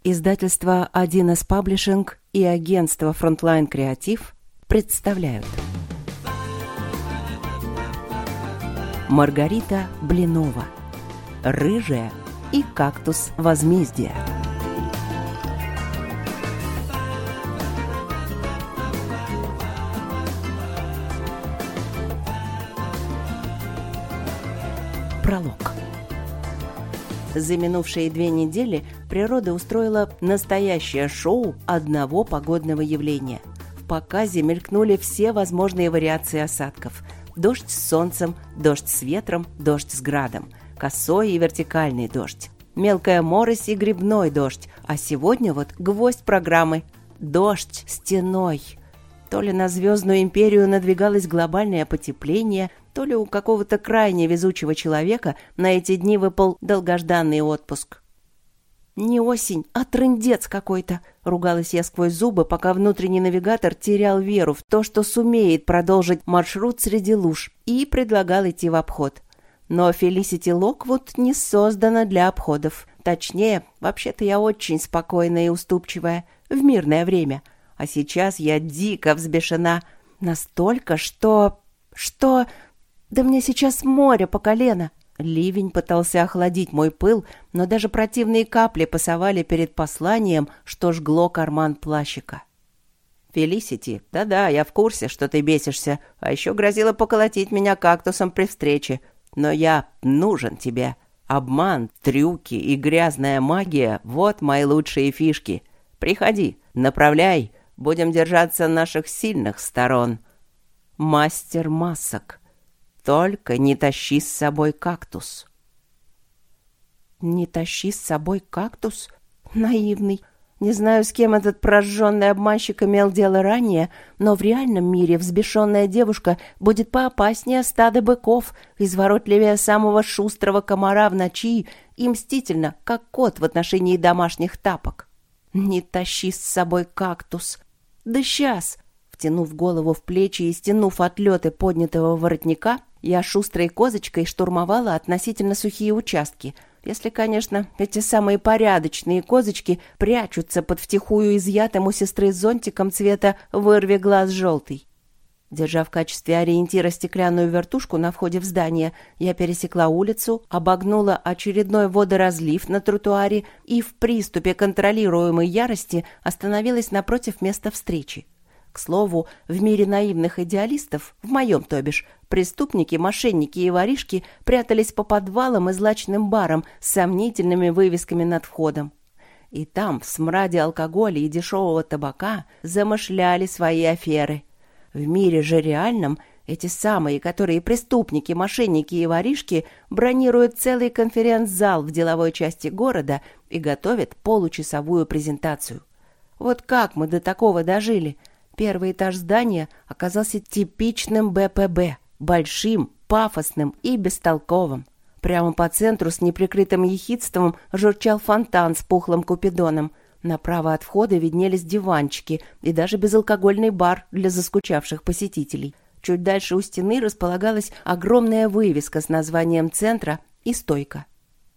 Издательство 1С Паблишинг и агентство Frontline Креатив представляют. Маргарита Блинова. Рыжая и кактус возмездия. Пролог. За минувшие 2 недели природа устроила настоящее шоу одного погодного явления. В показе мелькнули все возможные вариации осадков. Дождь с солнцем, дождь с ветром, дождь с градом, косой и вертикальный дождь, мелкая морось и грибной дождь, а сегодня вот гвоздь программы – дождь стеной. То ли на Звездную империю надвигалось глобальное потепление, то ли у какого-то крайне везучего человека на эти дни выпал долгожданный отпуск. «Не осень, а трындец какой-то», — ругалась я сквозь зубы, пока внутренний навигатор терял веру в то, что сумеет продолжить маршрут среди луж, и предлагал идти в обход. Но Фелисити Локвуд не создана для обходов. Точнее, вообще-то я очень спокойная и уступчивая в мирное время. А сейчас я дико взбешена. Настолько, что... Да мне сейчас море по колено. Ливень пытался охладить мой пыл, но даже противные капли пасовали перед посланием, что жгло карман плащика. «Фелисити, да-да, я в курсе, что ты бесишься, а еще грозила поколотить меня кактусом при встрече. Но я нужен тебе. Обман, трюки и грязная магия — вот мои лучшие фишки. Приходи, направляй, будем держаться наших сильных сторон. Мастер масок. Только не тащи с собой кактус». «Не тащи с собой кактус?» Наивный. Не знаю, с кем этот прожженный обманщик имел дело ранее, но в реальном мире взбешенная девушка будет поопаснее стада быков, изворотливее самого шустрого комара в ночи и мстительно, как кот в отношении домашних тапок. «Не тащи с собой кактус». «Да сейчас!» Втянув голову в плечи и стянув отлеты поднятого воротника, я шустрой козочкой штурмовала относительно сухие участки, если, конечно, эти самые порядочные козочки прячутся под втихую изъятым у сестры зонтиком цвета «вырви глаз желтый». Держа в качестве ориентира стеклянную вертушку на входе в здание, я пересекла улицу, обогнула очередной водоразлив на тротуаре и в приступе контролируемой ярости остановилась напротив места встречи. К слову, в мире наивных идеалистов, в моем, то бишь, преступники, мошенники и воришки прятались по подвалам и злачным барам с сомнительными вывесками над входом. И там, в смраде алкоголя и дешевого табака, замышляли свои аферы. В мире же реальном эти самые, которые преступники, мошенники и воришки, бронируют целый конференц-зал в деловой части города и готовят получасовую презентацию. Вот как мы до такого дожили? Первый этаж здания оказался типичным БПБ, большим, пафосным и бестолковым. Прямо по центру с неприкрытым ехидством журчал фонтан с пухлым купидоном. Направо от входа виднелись диванчики и даже безалкогольный бар для заскучавших посетителей. Чуть дальше у стены располагалась огромная вывеска с названием центра и стойка.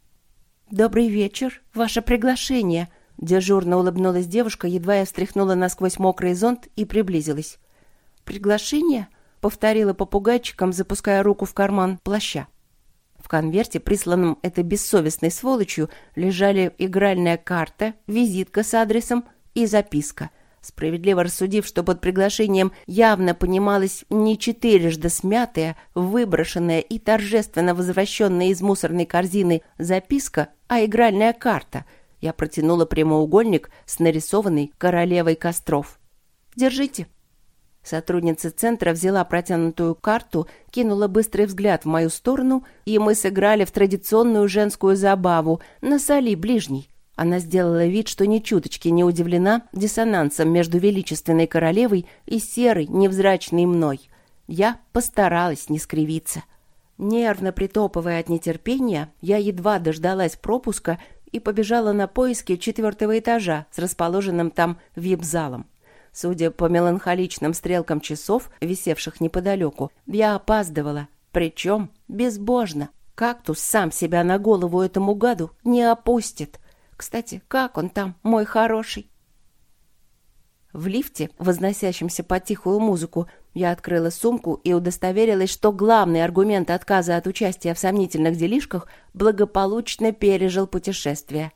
«Добрый вечер, ваше приглашение», — дежурно улыбнулась девушка, едва я встряхнула насквозь мокрый зонт и приблизилась. «Приглашение?» — повторила попугайчиком, запуская руку в карман плаща. В конверте, присланном этой бессовестной сволочью, лежали игральная карта, визитка с адресом и записка. Справедливо рассудив, что под приглашением явно понималась не 4 смятая, выброшенная и торжественно возвращенная из мусорной корзины записка, а игральная карта — я протянула прямоугольник с нарисованной королевой костров. «Держите». Сотрудница центра взяла протянутую карту, кинула быстрый взгляд в мою сторону, и мы сыграли в традиционную женскую забаву «Насоли ближний». Она сделала вид, что ни чуточки не удивлена диссонансом между величественной королевой и серой, невзрачной мной. Я постаралась не скривиться. Нервно притопывая от нетерпения, я едва дождалась пропуска и побежала на поиски 4-го этажа с расположенным там вип-залом. Судя по меланхоличным стрелкам часов, висевших неподалеку, я опаздывала, причем безбожно. Кактус сам себя на голову этому гаду не опустит. Кстати, как он там, мой хороший?» В лифте, возносящемся под тихую музыку, я открыла сумку и удостоверилась, что главный аргумент отказа от участия в сомнительных делишках благополучно пережил путешествие.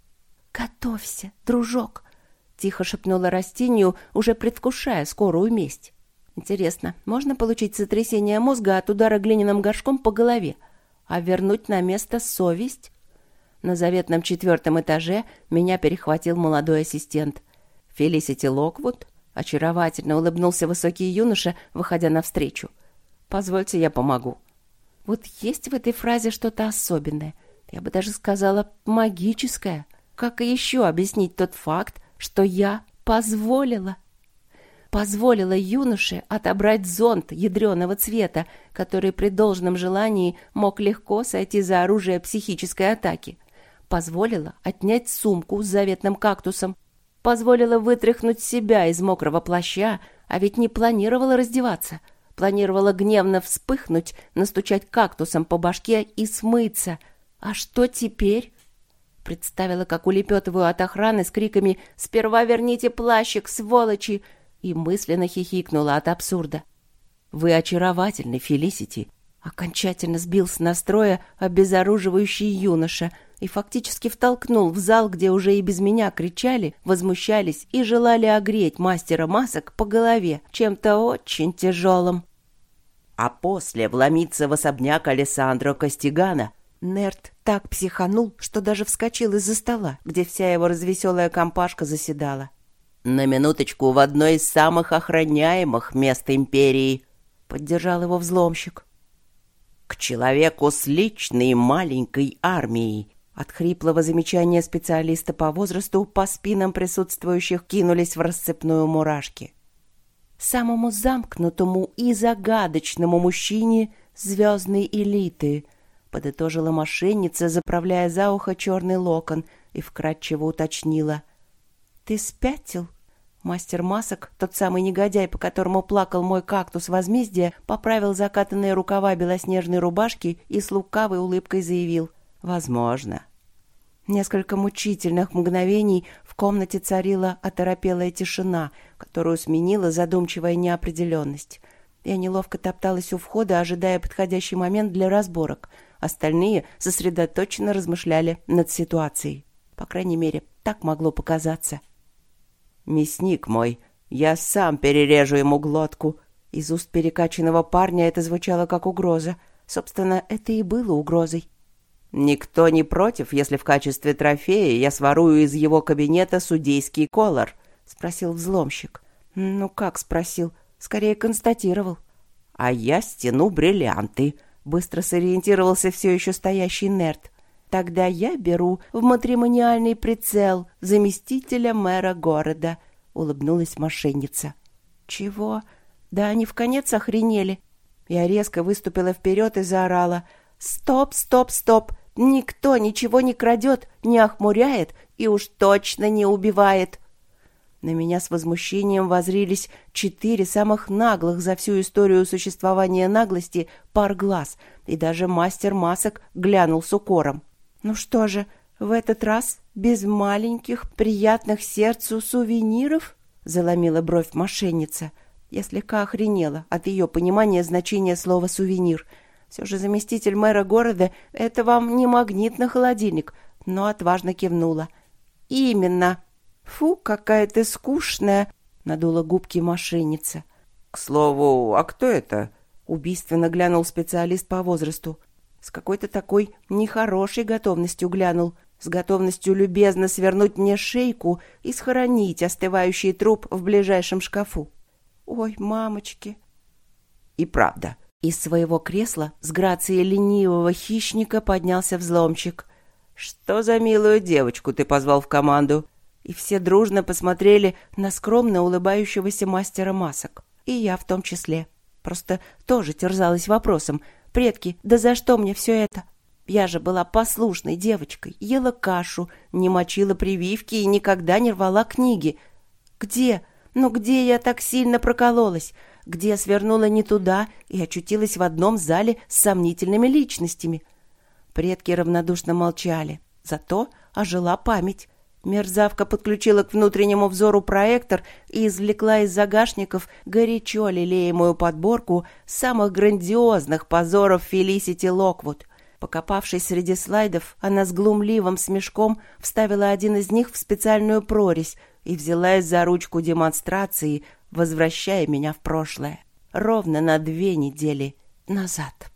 «Готовься, дружок!» — тихо шепнула Растинью, уже предвкушая скорую месть. «Интересно, можно получить сотрясение мозга от удара глиняным горшком по голове, а вернуть на место совесть?» На заветном 4-м этаже меня перехватил молодой ассистент. «Фелисити Локвуд?» — очаровательно улыбнулся высокий юноша, выходя навстречу. «Позвольте, я помогу». Вот есть в этой фразе что-то особенное. Я бы даже сказала, магическое. Как и еще объяснить тот факт, что я позволила? Позволила юноше отобрать зонт ядреного цвета, который при должном желании мог легко сойти за оружие психической атаки. Позволила отнять сумку с заветным кактусом. Позволила вытряхнуть себя из мокрого плаща, а ведь не планировала раздеваться. Планировала гневно вспыхнуть, настучать кактусом по башке и смыться. А что теперь? Представила, как улепетываю от охраны с криками «Сперва верните плащик, сволочи!» и мысленно хихикнула от абсурда. «Вы очаровательны, Фелисити!» Окончательно сбил с настроя обезоруживающий юноша и фактически втолкнул в зал, где уже и без меня кричали, возмущались и желали огреть мастера масок по голове чем-то очень тяжелым. А после вломиться в особняк Алессандро Костигана. Нерд так психанул, что даже вскочил из-за стола, где вся его развеселая компашка заседала. «На минуточку, в одной из самых охраняемых мест империи», — поддержал его взломщик. «К человеку с личной маленькой армией». От хриплого замечания специалиста по возрасту по спинам присутствующих кинулись в расцепную мурашки. «Самому замкнутому и загадочному мужчине звездной элиты», — подытожила мошенница, заправляя за ухо черный локон, и вкратчиво уточнила. «Ты спятил?» Мастер масок, тот самый негодяй, по которому плакал мой кактус возмездия, поправил закатанные рукава белоснежной рубашки и с лукавой улыбкой заявил: «Возможно». Несколько мучительных мгновений в комнате царила оторопелая тишина, которую сменила задумчивая неопределенность. Я неловко топталась у входа, ожидая подходящий момент для разборок. Остальные сосредоточенно размышляли над ситуацией. По крайней мере, так могло показаться. «Мясник мой, я сам перережу ему глотку». Из уст перекачанного парня это звучало как угроза. Собственно, это и было угрозой. «Никто не против, если в качестве трофея я сворую из его кабинета судейский колор?» — спросил взломщик. «Ну как спросил? Скорее констатировал». «А я стяну бриллианты», — быстро сориентировался все еще стоящий нерд. «Тогда я беру в матримониальный прицел заместителя мэра города», — улыбнулась мошенница. «Чего? Да они вконец охренели». Я резко выступила вперед и заорала: «Стоп, стоп, стоп! Никто ничего не крадет, не охмуряет и уж точно не убивает!» На меня с возмущением воззрились 4 самых наглых за всю историю существования наглости пар глаз, и даже мастер масок глянул с укором. «Ну что же, в этот раз без маленьких, приятных сердцу сувениров?» — заломила бровь мошенница. Я слегка охренела от ее понимания значения слова «сувенир». Все же заместитель мэра города — это вам не магнит на холодильник, но отважно кивнула. «Именно. Фу, какая ты скучная!» — надула губки мошенница. «К слову, а кто это?» — убийственно глянул специалист по возрасту. С какой-то такой нехорошей готовностью глянул, с готовностью любезно свернуть мне шейку и схоронить остывающий труп в ближайшем шкафу. «Ой, мамочки!» И правда, из своего кресла с грацией ленивого хищника поднялся взломщик. «Что за милую девочку ты позвал в команду?» И все дружно посмотрели на скромно улыбающегося мастера масок. И я в том числе. Просто тоже терзалась вопросом: «Предки, да за что мне все это? Я же была послушной девочкой, ела кашу, не мочила прививки и никогда не рвала книги. Где? Ну где я так сильно прокололась? Где свернула не туда и очутилась в одном зале с сомнительными личностями?» Предки равнодушно молчали. Зато ожила память. Мерзавка подключила к внутреннему взору проектор и извлекла из загашников горячо лелеемую подборку самых грандиозных позоров Фелисити Локвуд. Покопавшись среди слайдов, она с глумливым смешком вставила один из них в специальную прорезь и взялась за ручку демонстрации, возвращая меня в прошлое. Ровно на 2 недели назад.